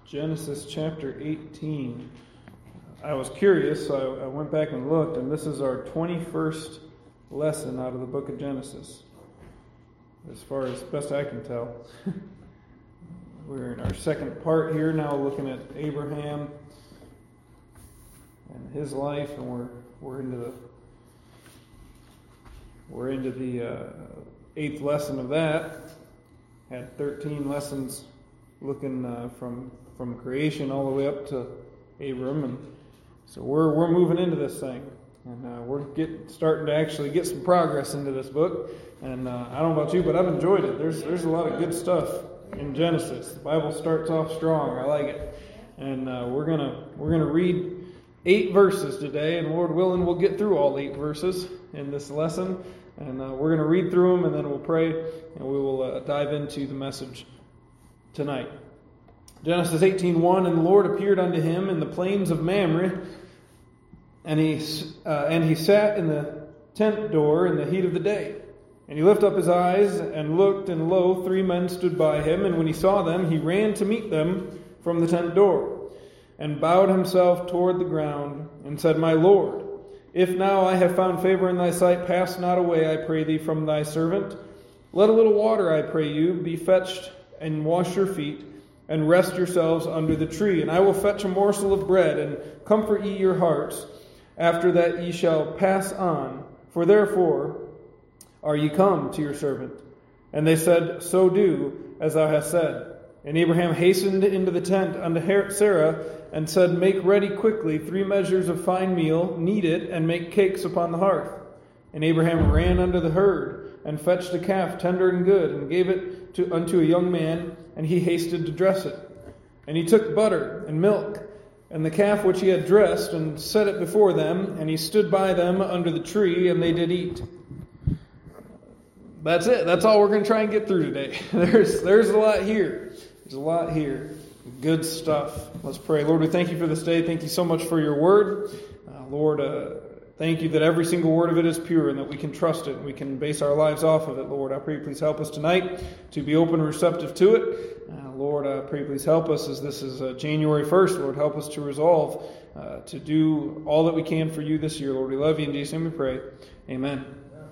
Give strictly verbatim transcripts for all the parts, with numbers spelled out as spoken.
Genesis chapter eighteen. I was curious, so I, I went back and looked, and this is our twenty-first lesson out of the book of Genesis, as far as best I can tell. We're in our second part here now, looking at Abraham and his life, and we're we're into the we're into the uh, eighth lesson of that. Had thirteen lessons looking uh, from from creation all the way up to Abram, and so we're we're moving into this thing, and uh, we're getting starting to actually get some progress into this book. And uh, I don't know about you, but I've enjoyed it. There's there's a lot of good stuff in Genesis. The Bible starts off strong. I like it, and uh, we're gonna we're gonna read eight verses today, and Lord willing, we'll get through all eight verses in this lesson. And uh, we're gonna read through them, and then we'll pray, and we will uh, dive into the message tonight. Genesis eighteen one, and the Lord appeared unto him in the plains of Mamre, and he uh, and he sat in the tent door in the heat of the day. And he lifted up his eyes and looked, and lo, three men stood by him. And when he saw them, he ran to meet them from the tent door, and bowed himself toward the ground, and said, My Lord, if now I have found favor in thy sight, pass not away, I pray thee, from thy servant. Let a little water, I pray you, be fetched, and wash your feet, and rest yourselves under the tree. And I will fetch a morsel of bread, and comfort ye your hearts. After that ye shall pass on, for therefore are ye come to your servant? And they said, So do, as thou hast said. And Abraham hastened into the tent unto Sarah, and said, Make ready quickly three measures of fine meal, knead it, and make cakes upon the hearth. And Abraham ran unto the herd, and fetched a calf tender and good, and gave it to, unto a young man, and he hasted to dress it. And he took butter and milk, and the calf which he had dressed, and set it before them, and he stood by them under the tree, and they did eat. That's it. That's all we're going to try and get through today. There's there's a lot here. There's a lot here. Good stuff. Let's pray. Lord, we thank you for this day. Thank you so much for your word. Uh, Lord, uh, thank you that every single word of it is pure and that we can trust it and we can base our lives off of it. Lord, I pray please help us tonight to be open and receptive to it. Uh, Lord, I pray please help us as this is uh, January first. Lord, help us to resolve uh, to do all that we can for you this year. Lord, we love you. In Jesus' name we pray. Amen.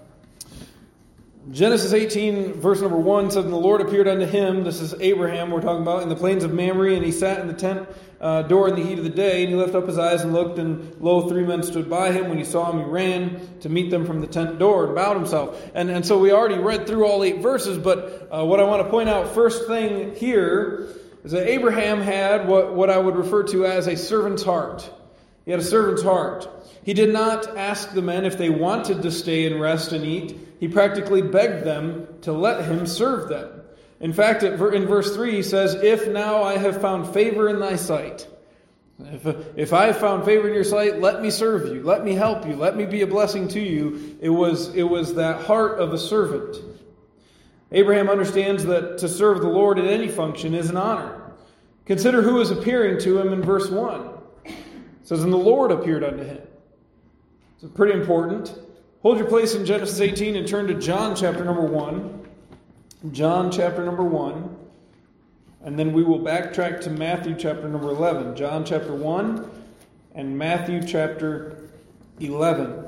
Genesis eighteen, verse number one says, And the Lord appeared unto him, this is Abraham we're talking about, in the plains of Mamre, and he sat in the tent uh, door in the heat of the day, and he lifted up his eyes and looked, and lo, three men stood by him. When he saw him, he ran to meet them from the tent door and bowed himself. And, and so we already read through all eight verses, but uh, what I want to point out first thing here is that Abraham had what, what I would refer to as a servant's heart. He had a servant's heart. He did not ask the men if they wanted to stay and rest and eat. He practically begged them to let him serve them. In fact, in verse three, he says, If now I have found favor in thy sight. If, if I have found favor in your sight, let me serve you. Let me help you. Let me be a blessing to you. It was, it was that heart of a servant. Abraham understands that to serve the Lord in any function is an honor. Consider who is appearing to him in verse one. It says, And the Lord appeared unto him. It's pretty important. Hold your place in Genesis eighteen and turn to John chapter number one. John chapter number one. And then we will backtrack to Matthew chapter number eleven. John chapter one and Matthew chapter eleven.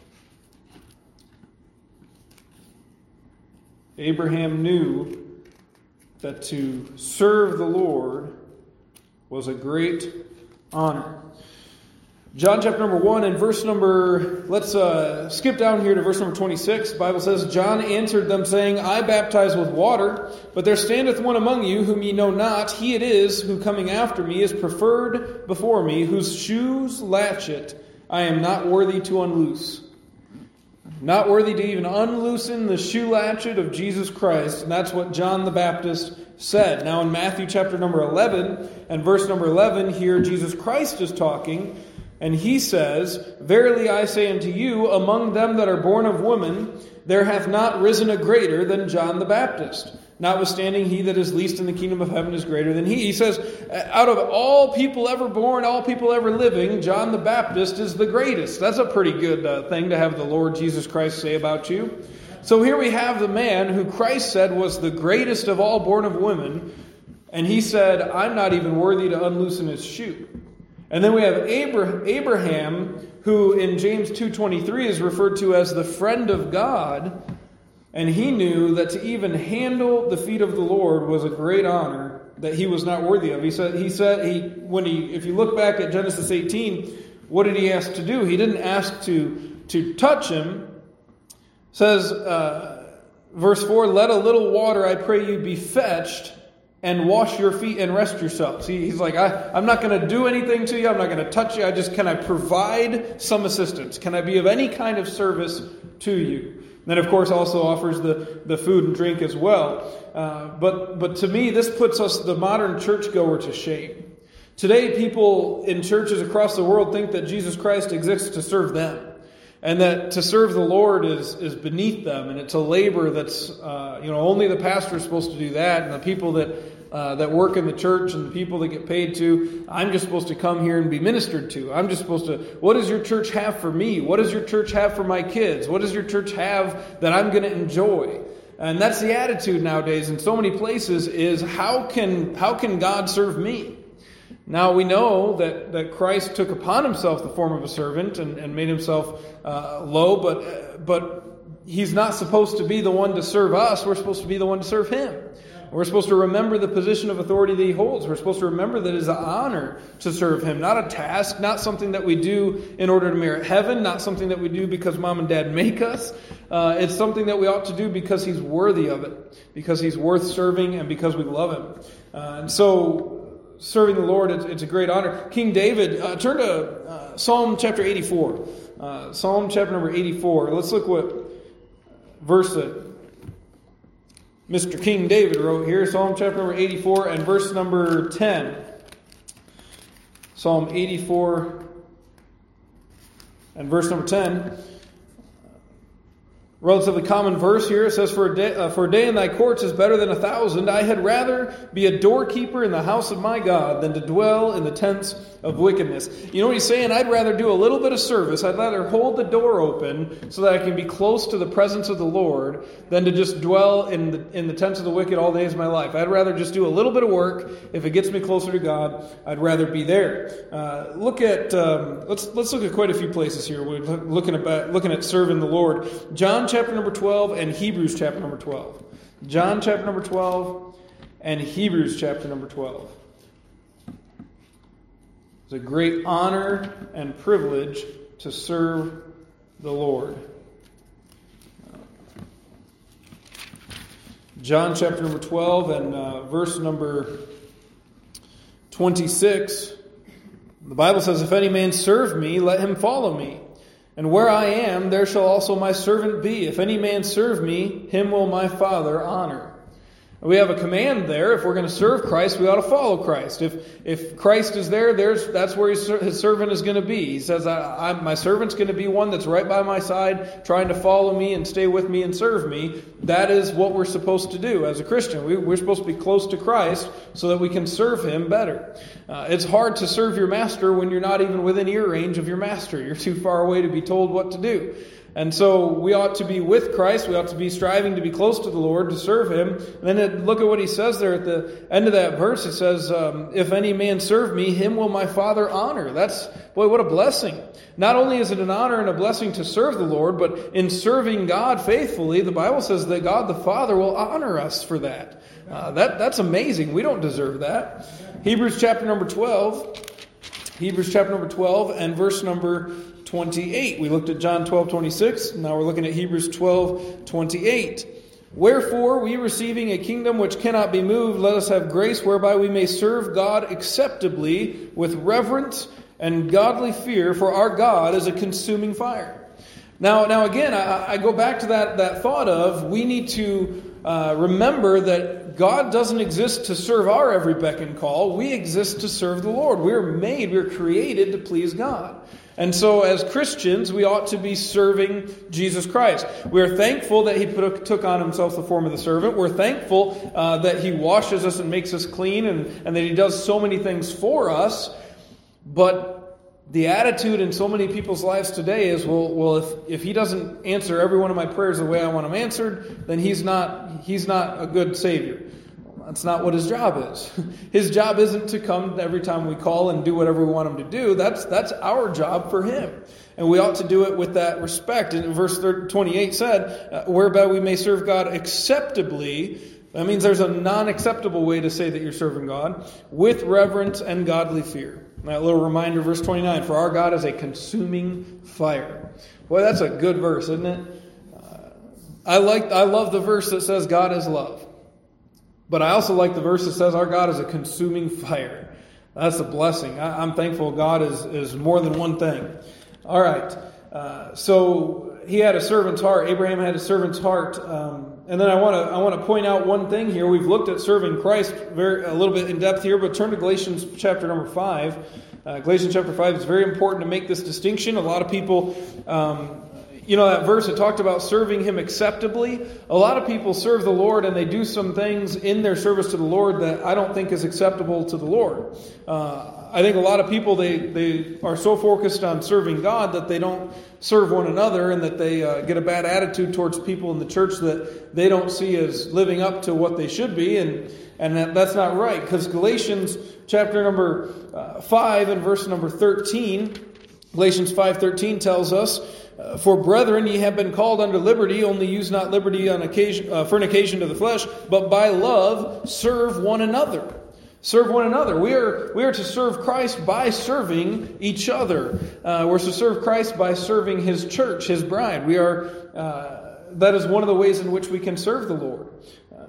Abraham knew that to serve the Lord was a great honor. John chapter number one and verse number, let's uh, skip down here to verse number twenty-six. The Bible says, John answered them, saying, I baptize with water, but there standeth one among you whom ye know not. He it is who coming after me is preferred before me, whose shoes latchet I am not worthy to unloose. Not worthy to even unloosen the shoe latchet of Jesus Christ. And that's what John the Baptist said. Now in Matthew chapter number eleven and verse number eleven, here Jesus Christ is talking. And he says, Verily I say unto you, among them that are born of woman, there hath not risen a greater than John the Baptist. Notwithstanding, he that is least in the kingdom of heaven is greater than he. He says, out of all people ever born, all people ever living, John the Baptist is the greatest. That's a pretty good uh, thing to have the Lord Jesus Christ say about you. So here we have the man who Christ said was the greatest of all born of women, And he said, I'm not even worthy to unloosen his shoe. And then we have Abraham, who in James two twenty-three is referred to as the friend of God. And he knew that to even handle the feet of the Lord was a great honor that he was not worthy of. He said, he said, he when he, if you look back at Genesis eighteen, what did he ask to do? He didn't ask to, to touch him. It says, uh, verse four, let a little water, I pray you, be fetched, and wash your feet and rest yourselves. He, he's like, I, I'm not going to do anything to you. I'm not going to touch you. I just, can I provide some assistance? Can I be of any kind of service to you? And then, of course, also offers the, the food and drink as well. Uh, but, but to me, this puts us, the modern churchgoer, to shame. Today, people in churches across the world think that Jesus Christ exists to serve them. And that to serve the Lord is, is beneath them, and it's a labor that's, uh, you know, only the pastor is supposed to do that, and the people that uh, that work in the church and the people that get paid to, I'm just supposed to come here and be ministered to. I'm just supposed to, what does your church have for me? What does your church have for my kids? What does your church have that I'm going to enjoy? And that's the attitude nowadays in so many places is, how can how can God serve me? Now we know that, that Christ took upon himself the form of a servant and, and made himself uh, low, but uh, but he's not supposed to be the one to serve us. We're supposed to be the one to serve him. We're supposed to remember the position of authority that he holds. We're supposed to remember that it is an honor to serve him, not a task, not something that we do in order to merit heaven, not something that we do because mom and dad make us. Uh, it's something that we ought to do because he's worthy of it, because he's worth serving, and because we love him. Uh, and so serving the Lord, it's, it's a great honor. King David, uh, turn to uh, Psalm chapter eighty-four. Uh, Psalm chapter number eighty-four. Let's look what verse that Mister King David wrote here. Psalm chapter number eighty-four and verse number ten. Psalm eighty-four and verse number ten. Relatively common verse here. It says, for a, day, uh, for a day in thy courts is better than a thousand. I had rather be a doorkeeper in the house of my God than to dwell in the tents of wickedness. You know what he's saying? I'd rather do a little bit of service. I'd rather hold the door open so that I can be close to the presence of the Lord than to just dwell in the, in the tents of the wicked all days of my life. I'd rather just do a little bit of work. If it gets me closer to God, I'd rather be there. Uh, look at um, let's let's look at quite a few places here. We're looking at looking at serving the Lord. John chapter number twelve and Hebrews chapter number twelve. John chapter number twelve and Hebrews chapter number twelve. It's a great honor and privilege to serve the Lord. John chapter number twelve and uh, verse number twenty-six. The Bible says, if any man serve me, let him follow me. And where I am, there shall also my servant be. If any man serve me, him will my Father honor. We have a command there. If we're going to serve Christ, we ought to follow Christ. If if Christ is there, there's that's where his, his servant is going to be. He says, I, I, my servant's going to be one that's right by my side, trying to follow me and stay with me and serve me. That is what we're supposed to do as a Christian. We, we're supposed to be close to Christ so that we can serve him better. Uh, it's hard to serve your master when you're not even within ear range of your master. You're too far away to be told what to do. And so we ought to be with Christ. We ought to be striving to be close to the Lord, to serve him. And then it, look at what he says there at the end of that verse. It says, um, if any man serve me, him will my Father honor. That's, boy, what a blessing. Not only is it an honor and a blessing to serve the Lord, but in serving God faithfully, the Bible says that God the Father will honor us for that. Uh, that that's amazing. We don't deserve that. Hebrews chapter number twelve. Hebrews chapter number twelve and verse number twenty-eight. We looked at John twelve twenty-six. Now we're looking at Hebrews twelve twenty-eight. Wherefore, we receiving a kingdom which cannot be moved, let us have grace whereby we may serve God acceptably with reverence and godly fear, for our God is a consuming fire. Now, now again, I, I go back to that, that thought of we need to uh, remember that God doesn't exist to serve our every beck and call. We exist to serve the Lord. We're made, we're created to please God. And so as Christians, we ought to be serving Jesus Christ. We're thankful that he put, took on himself the form of the servant. We're thankful uh, that he washes us and makes us clean, and, and that he does so many things for us. But the attitude in so many people's lives today is, well, well, if, if he doesn't answer every one of my prayers the way I want them answered, then he's not he's not a good Savior. That's not what his job is. His job isn't to come every time we call and do whatever we want him to do. That's that's our job for him. And we ought to do it with that respect. And verse twenty-eight said, uh, whereby we may serve God acceptably. That means there's a non-acceptable way to say that you're serving God, with reverence and godly fear. That little reminder, verse twenty-nine, for our God is a consuming fire. Boy, that's a good verse, isn't it? Uh, I like, I love the verse that says God is love. But I also like the verse that says our God is a consuming fire. That's a blessing. I, I'm thankful God is, is more than one thing. All right. Uh, so he had a servant's heart. Abraham had a servant's heart. Um, and then I want to I want to point out one thing here. We've looked at serving Christ very a little bit in depth here, but turn to Galatians chapter number five. Uh, Galatians chapter five is very important to make this distinction. A lot of people... Um, You know, that verse that talked about serving him acceptably. A lot of people serve the Lord and they do some things in their service to the Lord that I don't think is acceptable to the Lord. Uh, I think a lot of people, they, they are so focused on serving God that they don't serve one another, and that they uh, get a bad attitude towards people in the church that they don't see as living up to what they should be. And, and that, that's not right, because Galatians chapter number uh, five and verse number thirteen, Galatians five thirteen tells us, Uh, for brethren, ye have been called unto liberty, only use not liberty on occasion, uh, for an occasion to the flesh, but by love serve one another. Serve one another. We are we are to serve Christ by serving each other. Uh, we're to serve Christ by serving His church, His bride. We are. Uh, that is one of the ways in which we can serve the Lord. Uh,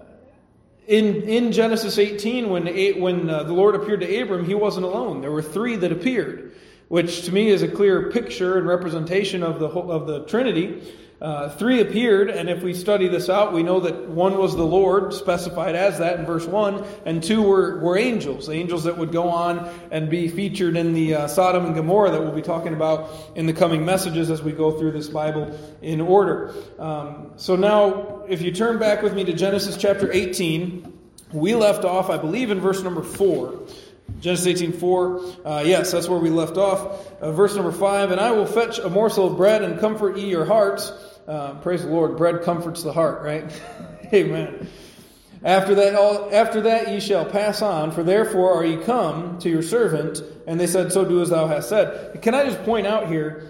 in in Genesis eighteen, when when uh, the Lord appeared to Abram, He wasn't alone. There were three that appeared, which to me is a clear picture and representation of the whole, of the Trinity. Uh, three appeared, and if we study this out, we know that one was the Lord, specified as that in verse one, and two were, were angels, angels that would go on and be featured in the uh, Sodom and Gomorrah that we'll be talking about in the coming messages as we go through this Bible in order. Um, so now, if you turn back with me to Genesis chapter eighteen, we left off, I believe, in verse number four. Genesis eighteen four, uh, yes, that's where we left off. Uh, verse number five, and I will fetch a morsel of bread and comfort ye your hearts. Uh, praise the Lord, bread comforts the heart, right? Amen. After that, all, after that ye shall pass on, for therefore are ye come to your servant. And they said, so do as thou hast said. Can I just point out here,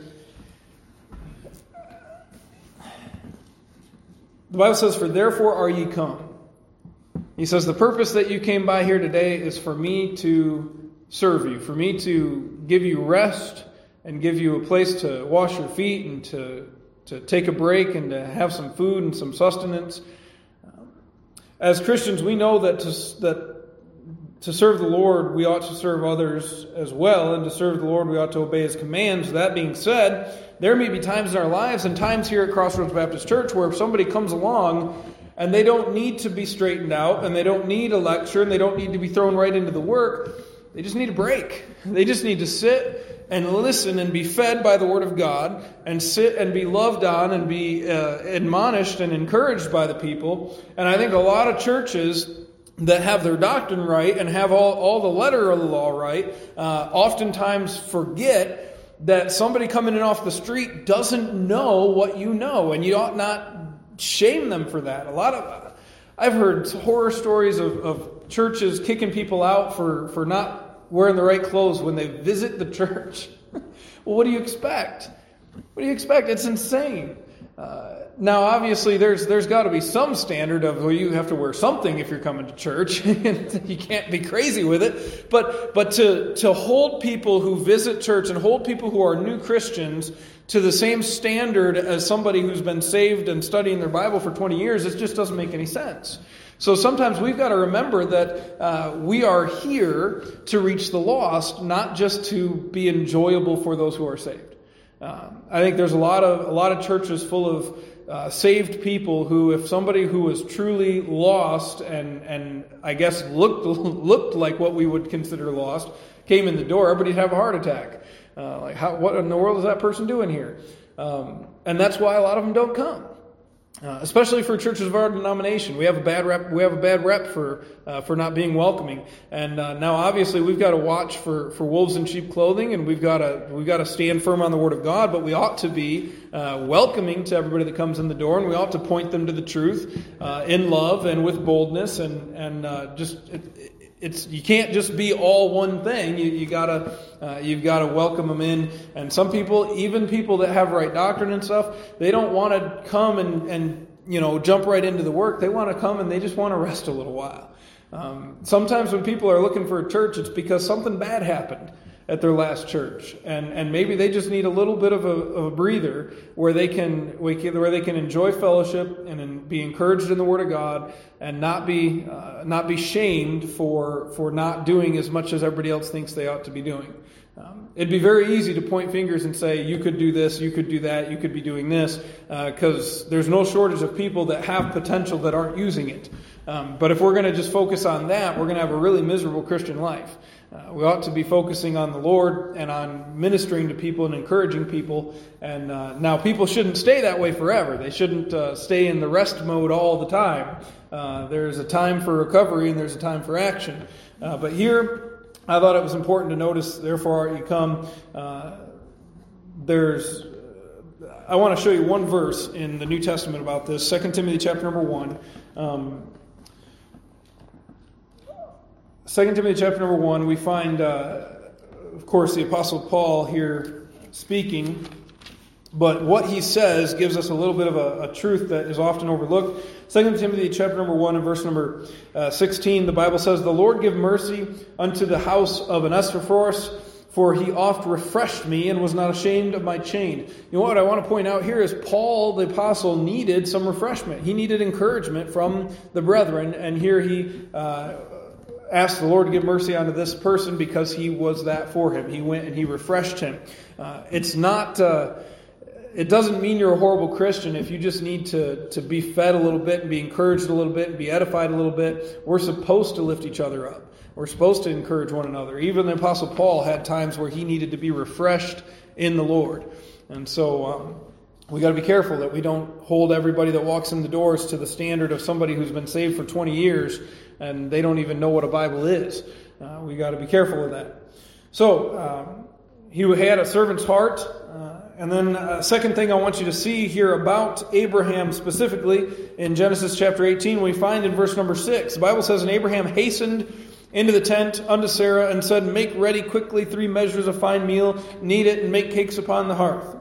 the Bible says, for therefore are ye come. He says, the purpose that you came by here today is for me to serve you, for me to give you rest and give you a place to wash your feet and to, to take a break and to have some food and some sustenance. As Christians, we know that to, that to serve the Lord, we ought to serve others as well. And to serve the Lord, we ought to obey His commands. That being said, there may be times in our lives and times here at Crossroads Baptist Church where if somebody comes along and they don't need to be straightened out, and they don't need a lecture, and they don't need to be thrown right into the work. They just need a break. They just need to sit and listen and be fed by the Word of God, and sit and be loved on and be uh, admonished and encouraged by the people. And I think a lot of churches that have their doctrine right and have all, all the letter of the law right, uh, oftentimes forget that somebody coming in off the street doesn't know what you know, and you ought not shame them for that. A lot of, I've heard horror stories of, of churches kicking people out for, for not wearing the right clothes when they visit the church. Well, what do you expect? What do you expect? It's insane. Uh, now, obviously, there's there's got to be some standard of, well, you have to wear something if you're coming to church. You can't be crazy with it. But but to to hold people who visit church and hold people who are new Christians to the same standard as somebody who's been saved and studying their Bible for twenty years, it just doesn't make any sense. So sometimes we've got to remember that uh, we are here to reach the lost, not just to be enjoyable for those who are saved. Um, I think there's a lot of a lot of churches full of uh, saved people who, if somebody who was truly lost and and I guess looked looked like what we would consider lost, came in the door, everybody'd have a heart attack. Uh, like, how, what in the world is that person doing here? Um, and that's why a lot of them don't come. Uh, especially for churches of our denomination, we have a bad rep. We have a bad rep for uh, for not being welcoming. And uh, now, obviously, we've got to watch for, for wolves in sheep clothing, and we've got to we've got to stand firm on the Word of God. But we ought to be uh, welcoming to everybody that comes in the door, and we ought to point them to the truth uh, in love and with boldness, and and uh, just. It, It's you can't just be all one thing. You you gotta uh, you've got to welcome them in. And some people, even people that have right doctrine and stuff, they don't want to come and and you know jump right into the work. They want to come and they just want to rest a little while. Um, sometimes when people are looking for a church, it's because something bad happened at their last church, and and maybe they just need a little bit of a, of a breather where they can where they can enjoy fellowship and be encouraged in the Word of God, and not be uh, not be shamed for for not doing as much as everybody else thinks they ought to be doing. Um, it'd be very easy to point fingers and say, you could do this, you could do that, you could be doing this, because uh, there's no shortage of people that have potential that aren't using it. Um, but if we're going to just focus on that, we're going to have a really miserable Christian life. Uh, we ought to be focusing on the Lord and on ministering to people and encouraging people. And uh, now people shouldn't stay that way forever. They shouldn't uh, stay in the rest mode all the time. Uh, there's a time for recovery and there's a time for action. Uh, but here, I thought it was important to notice, therefore art ye come. Uh, there's, I want to show you one verse in the New Testament about this. Second Timothy chapter number one. Um, Second Timothy chapter number one, we find, uh, of course, the Apostle Paul here speaking. But what he says gives us a little bit of a, a truth that is often overlooked. Second Timothy chapter number one and verse number uh, sixteen, the Bible says, "The Lord give mercy unto the house of Onesiphorus, for he oft refreshed me and was not ashamed of my chain." You know what I want to point out here is Paul the apostle needed some refreshment. He needed encouragement from the brethren, and here he uh, asked the Lord to give mercy unto this person because he was that for him. He went and he refreshed him. Uh, it's not... Uh, It doesn't mean you're a horrible Christian if you just need to, to be fed a little bit and be encouraged a little bit and be edified a little bit. We're supposed to lift each other up. We're supposed to encourage one another. Even the Apostle Paul had times where he needed to be refreshed in the Lord. And so um, we got to be careful that we don't hold everybody that walks in the doors to the standard of somebody who's been saved for twenty years and they don't even know what a Bible is. Uh, we got to be careful of that. So um, he had a servant's heart. Uh, And then a uh, second thing I want you to see here about Abraham specifically in Genesis chapter eighteen, we find in verse number six. The Bible says, "And Abraham hastened into the tent unto Sarah and said, Make ready quickly three measures of fine meal, knead it, and make cakes upon the hearth."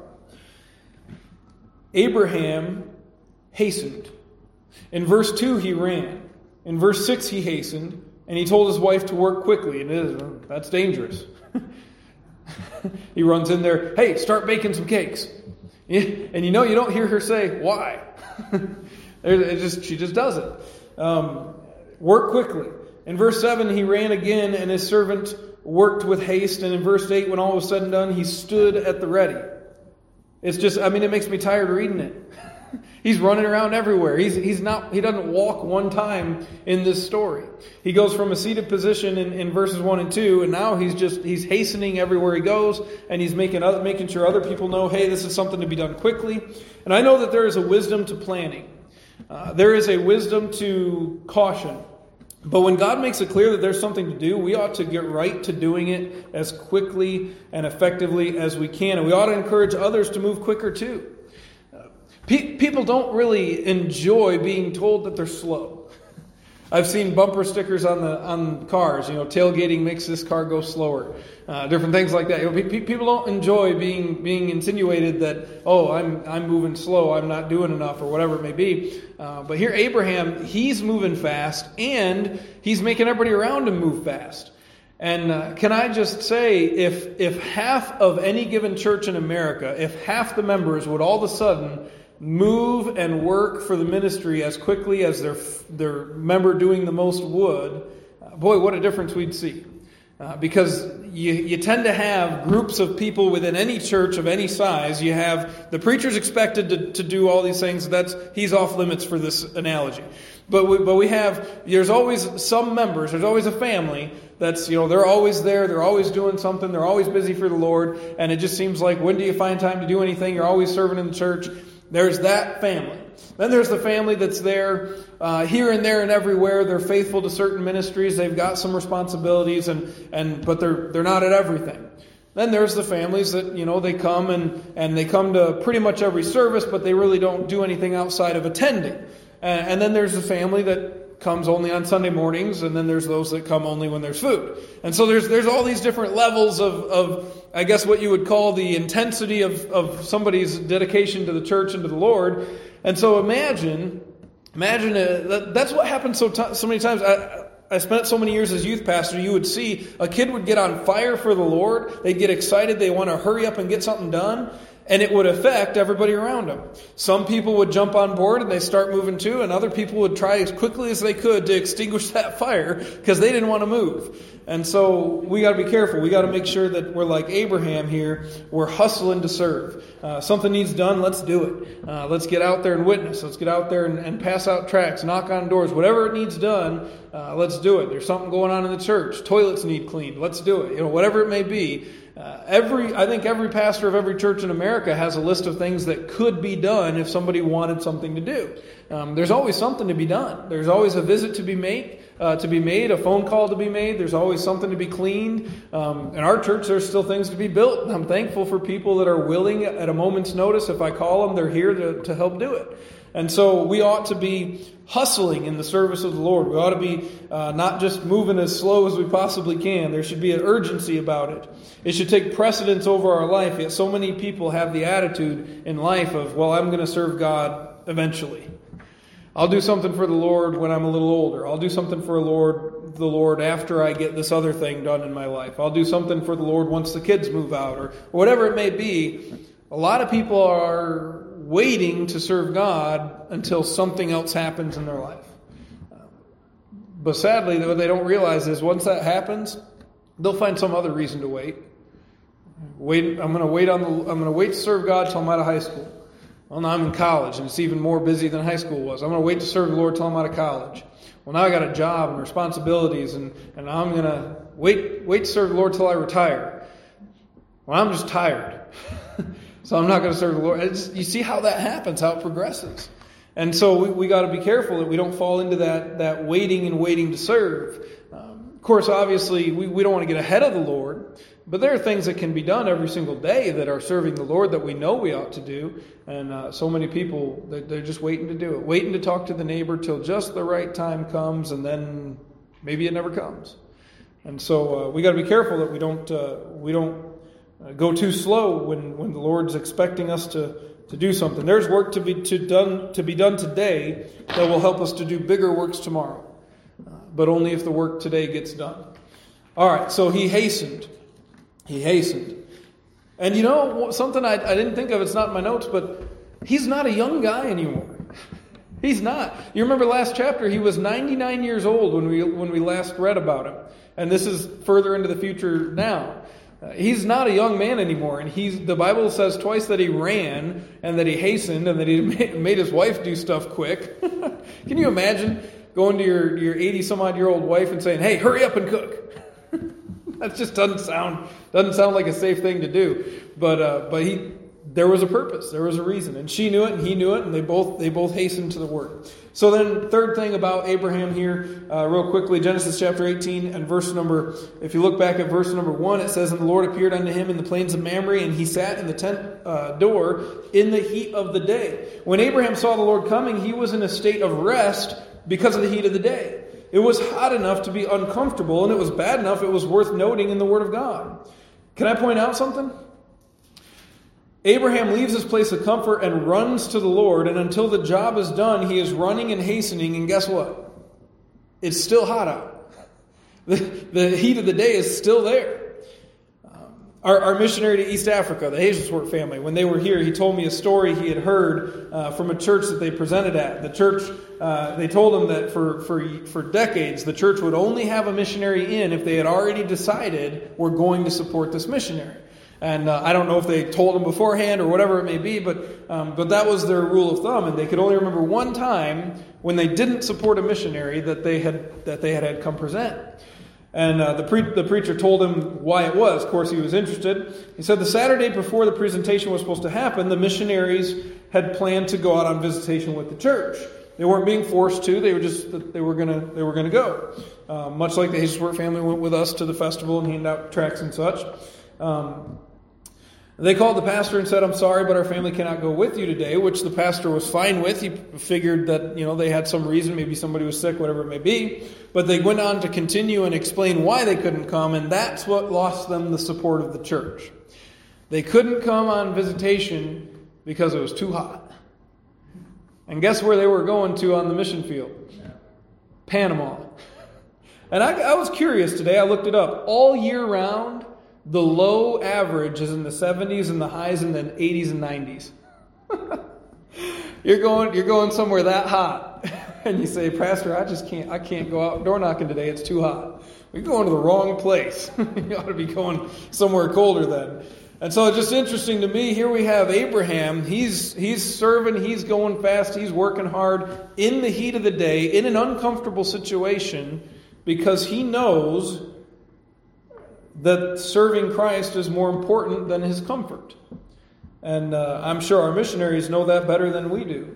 Abraham hastened. In verse two, he ran. In verse six, he hastened. And he told his wife to work quickly. And it is, that's dangerous. He runs in there, "Hey, start baking some cakes." And you know, you don't hear her say, "Why?" it just, she just does it. Um, work quickly. In verse seven, he ran again, and his servant worked with haste. And in verse eight, when all was said and done, he stood at the ready. It's just, I mean, it makes me tired reading it. He's running around everywhere. He's he's not. He doesn't walk one time in this story. He goes from a seated position in, in verses one and two, and now he's just he's hastening everywhere he goes, and he's making other, making sure other people know, hey, this is something to be done quickly. And I know that there is a wisdom to planning. Uh, there is a wisdom to caution. But when God makes it clear that there's something to do, we ought to get right to doing it as quickly and effectively as we can, and we ought to encourage others to move quicker too. People don't really enjoy being told that they're slow. I've seen bumper stickers on the on cars. You know, tailgating makes this car go slower. Uh, different things like that. You know, people don't enjoy being being insinuated that, oh, I'm I'm moving slow, I'm not doing enough, or whatever it may be. Uh, but here, Abraham, he's moving fast, and he's making everybody around him move fast. And uh, can I just say, if if half of any given church in America, if half the members would all of a sudden move and work for the ministry as quickly as their their member doing the most would, uh, boy, what a difference we'd see. Uh, because you, you tend to have groups of people within any church of any size. You have the preacher's expected to, to do all these things. That's he's off limits for this analogy. But we, but we have, there's always some members, there's always a family that's, you know, they're always there, they're always doing something, they're always busy for the Lord, and it just seems like, when do you find time to do anything? You're always serving in the church. There's that family. Then there's the family that's there uh, here and there and everywhere. They're faithful to certain ministries. They've got some responsibilities, and, and but they're they're not at everything. Then there's the families that, you know, they come and, and they come to pretty much every service, but they really don't do anything outside of attending. And, and then there's the family that comes only on Sunday mornings, and then there's those that come only when there's food. And so there's there's all these different levels of, of I guess, what you would call the intensity of, of somebody's dedication to the church and to the Lord. And so imagine, imagine uh, that, that's what happens so t- so many times. I, I spent so many years as youth pastor, you would see a kid would get on fire for the Lord. They'd get excited. They want to hurry up and get something done. And it would affect everybody around them. Some people would jump on board and they start moving too, and other people would try as quickly as they could to extinguish that fire because they didn't want to move. And so we got to be careful. We got to make sure that we're like Abraham here. We're hustling to serve. Uh, something needs done, let's do it. Uh, let's get out there and witness. Let's get out there and, and pass out tracts, knock on doors. Whatever it needs done, uh, let's do it. There's something going on in the church. Toilets need cleaned. Let's do it. You know, whatever it may be. Uh, every, I think every pastor of every church in America has a list of things that could be done if somebody wanted something to do. Um, there's always something to be done. There's always a visit to be made, uh, to be made, a phone call to be made. There's always something to be cleaned. Um, in our church, there's still things to be built. I'm thankful for people that are willing at a moment's notice. If I call them, they're here to, to help do it. And so we ought to be hustling in the service of the Lord. We ought to be uh, not just moving as slow as we possibly can. There should be an urgency about it. It should take precedence over our life. Yet so many people have the attitude in life of, well, I'm going to serve God eventually. I'll do something for the Lord when I'm a little older. I'll do something for the Lord, the Lord after I get this other thing done in my life. I'll do something for the Lord once the kids move out, or whatever it may be. A lot of people are waiting to serve God until something else happens in their life. But sadly, what they don't realize is once that happens, they'll find some other reason to wait. Wait, I'm going to wait on the. I'm going to wait to serve God till I'm out of high school. Well, now I'm in college, and it's even more busy than high school was. I'm going to wait to serve the Lord till I'm out of college. Well, now I got a job and responsibilities, and and I'm going to wait wait to serve the Lord till I retire. Well, I'm just tired. So I'm not going to serve the Lord. It's, you see how that happens, how it progresses. And so we, we got to be careful that we don't fall into that, that waiting and waiting to serve. Um, of course, obviously, we, we don't want to get ahead of the Lord. But there are things that can be done every single day that are serving the Lord that we know we ought to do. And uh, so many people, they're, they're just waiting to do it. Waiting to talk to the neighbor till just the right time comes, and then maybe it never comes. And so uh, we got to be careful that we don't uh, we don't Uh, go too slow when, when the Lord's expecting us to, to do something. There's work to be to done to be done today that will help us to do bigger works tomorrow. Uh, but only if the work today gets done. All right, so he hastened. He hastened. And you know, something I, I didn't think of, it's not in my notes, but he's not a young guy anymore. He's not. You remember last chapter, he was ninety-nine years old when we when we last read about him. And this is further into the future now. Uh, he's not a young man anymore, and he's. The Bible says twice that he ran, and that he hastened, and that he made, made his wife do stuff quick. Can you imagine going to your your eighty-some-odd-year-old wife and saying, "Hey, hurry up and cook"? That just doesn't sound doesn't sound like a safe thing to do. But uh, but he there was a purpose, there was a reason, and she knew it, and he knew it, and they both they both hastened to the work. So then, third thing about Abraham here, uh, real quickly, Genesis chapter eighteen and verse number, if you look back at verse number one, it says, "And the Lord appeared unto him in the plains of Mamre, and he sat in the tent uh, door in the heat of the day." When Abraham saw the Lord coming, he was in a state of rest because of the heat of the day. It was hot enough to be uncomfortable, and it was bad enough it was worth noting in the Word of God. Can I point out something? Abraham leaves his place of comfort and runs to the Lord, and until the job is done, he is running and hastening, and guess what? It's still hot out. The, the heat of the day is still there. Um, our, our missionary to East Africa, the Hazelsworth family, when they were here, he told me a story he had heard uh, from a church that they presented at. The church, uh, they told him that for, for, for decades, the church would only have a missionary in if they had already decided we're going to support this missionary. And uh, I don't know if they told them beforehand or whatever it may be, but um, but that was their rule of thumb, and they could only remember one time when they didn't support a missionary that they had that they had had come present. And uh, the, pre- the preacher told him why it was. Of course, he was interested. He said the Saturday before the presentation was supposed to happen, the missionaries had planned to go out on visitation with the church. They weren't being forced to. They were just they were gonna they were gonna go. Uh, much like the Jesus Work family went with us to the festival and handed out tracts and such. Um, They called the pastor and said, "I'm sorry, but our family cannot go with you today," which the pastor was fine with. He figured that, you know, they had some reason, maybe somebody was sick, whatever it may be. But they went on to continue and explain why they couldn't come, and that's what lost them the support of the church. They couldn't come on visitation because it was too hot. And guess where they were going to on the mission field? Panama. And I, I was curious today. I looked it up. All year round, the low average is in the seventies and the highs in the eighties and nineties. You're going you're going somewhere that hot. And you say, "Pastor, I just can't I can't go out door knocking today. It's too hot." You're going to the wrong place. You ought to be going somewhere colder then. And so it's just interesting to me. Here we have Abraham. He's he's serving, he's going fast, he's working hard in the heat of the day, in an uncomfortable situation, because he knows that serving Christ is more important than his comfort. And uh, I'm sure our missionaries know that better than we do.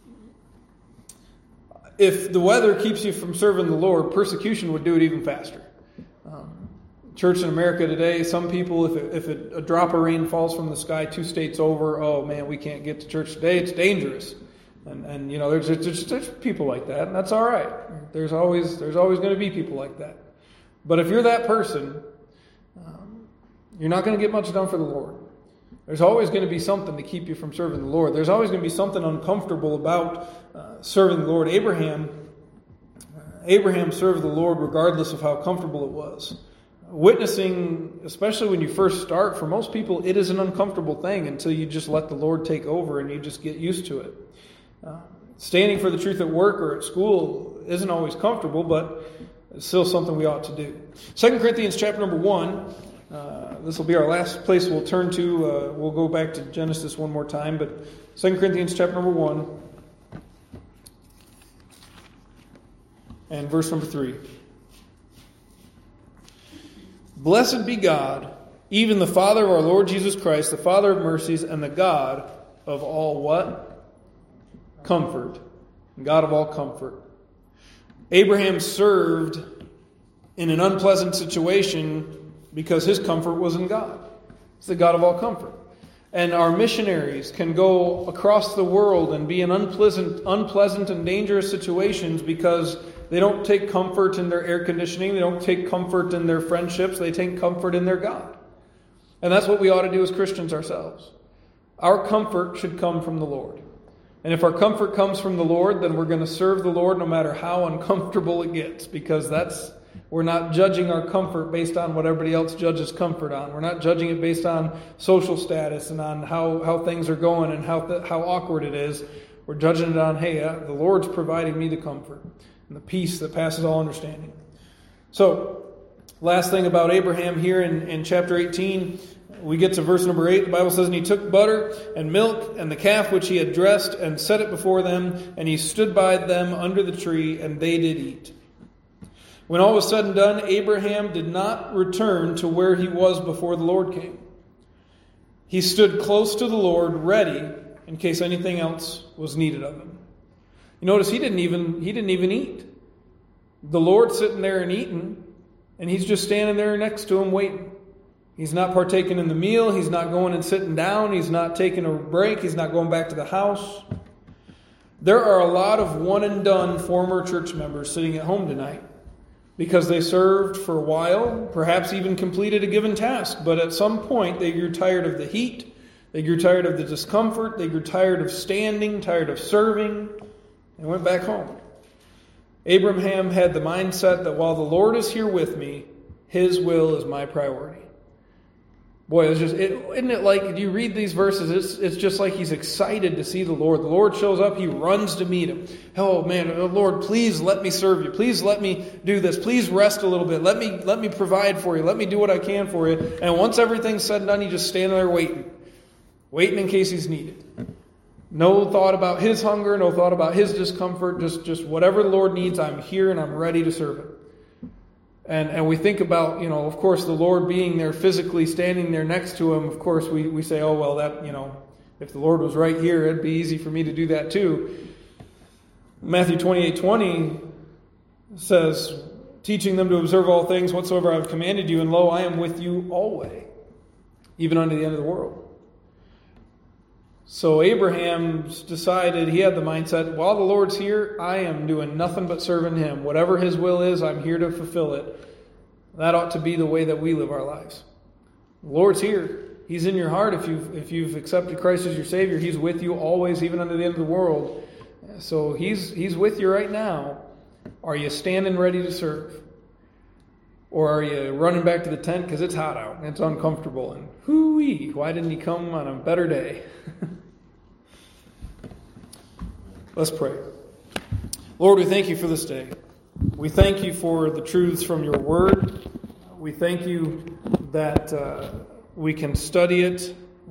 If the weather keeps you from serving the Lord, persecution would do it even faster. Um, church in America today, some people, if, it, if it, a drop of rain falls from the sky two states over, oh man, we can't get to church today, it's dangerous. And, and you know, there's, there's, there's people like that, and that's all right. There's always, there's always going to be people like that. But if you're that person, you're not going to get much done for the Lord. There's always going to be something to keep you from serving the Lord. There's always going to be something uncomfortable about uh, serving the Lord. Abraham, uh, Abraham served the Lord regardless of how comfortable it was. Witnessing, especially when you first start, for most people, it is an uncomfortable thing until you just let the Lord take over and you just get used to it. Uh, standing for the truth at work or at school isn't always comfortable, but it's still something we ought to do. Second Corinthians chapter number one. Uh, this will be our last place we'll turn to. Uh, we'll go back to Genesis one more time, but Second Corinthians chapter number one and verse number three. Blessed be God, even the Father of our Lord Jesus Christ, the Father of mercies, and the God of all what? Comfort. God of all comfort. Abraham served in an unpleasant situation because his comfort was in God. He's the God of all comfort. And our missionaries can go across the world and be in unpleasant, unpleasant and dangerous situations because they don't take comfort in their air conditioning. They don't take comfort in their friendships. They take comfort in their God. And that's what we ought to do as Christians ourselves. Our comfort should come from the Lord. And if our comfort comes from the Lord, then we're going to serve the Lord no matter how uncomfortable it gets, because that's we're not judging our comfort based on what everybody else judges comfort on. We're not judging it based on social status and on how, how things are going and how th- how awkward it is. We're judging it on, hey, uh, the Lord's providing me the comfort and the peace that passes all understanding. So, last thing about Abraham here in, in chapter eighteen, we get to verse number eight. The Bible says, "And he took butter and milk and the calf which he had dressed and set it before them, and he stood by them under the tree, and they did eat. When all was said and done, Abraham did not return to where he was before the Lord came. He stood close to the Lord, ready in case anything else was needed of him." You notice he didn't even he didn't even eat. The Lord's sitting there and eating, and he's just standing there next to him waiting. He's not partaking in the meal. He's not going and sitting down. He's not taking a break. He's not going back to the house. There are a lot of one and done former church members sitting at home tonight, because they served for a while, perhaps even completed a given task. But at some point, they grew tired of the heat. They grew tired of the discomfort. They grew tired of standing, tired of serving, and went back home. Abraham had the mindset that while the Lord is here with me, His will is my priority. Boy, it's just, it, isn't it like, if you read these verses, it's, it's just like he's excited to see the Lord. The Lord shows up, he runs to meet him. Oh man, oh Lord, please let me serve you. Please let me do this. Please rest a little bit. Let me, let me provide for you. Let me do what I can for you. And once everything's said and done, he just standing there waiting. Waiting in case he's needed. No thought about his hunger, no thought about his discomfort. Just, just whatever the Lord needs, I'm here and I'm ready to serve him. And and we think about, you know, of course, the Lord being there physically, standing there next to him. Of course, we, we say, oh, well, that, you know, if the Lord was right here, it'd be easy for me to do that too. Matthew twenty-eight twenty says, teaching them to observe all things whatsoever I have commanded you, and lo, I am with you always, even unto the end of the world. So Abraham decided, he had the mindset, while the Lord's here, I am doing nothing but serving him. Whatever his will is, I'm here to fulfill it. That ought to be the way that we live our lives. The Lord's here. He's in your heart. If you've, if you've accepted Christ as your Savior, he's with you always, even unto the end of the world. So he's, he's with you right now. Are you standing ready to serve? Or are you running back to the tent because it's hot out and it's uncomfortable? And hoo-wee, why didn't he come on a better day? Let's pray. Lord, we thank you for this day. We thank you for the truths from your word. We thank you that uh, we can study it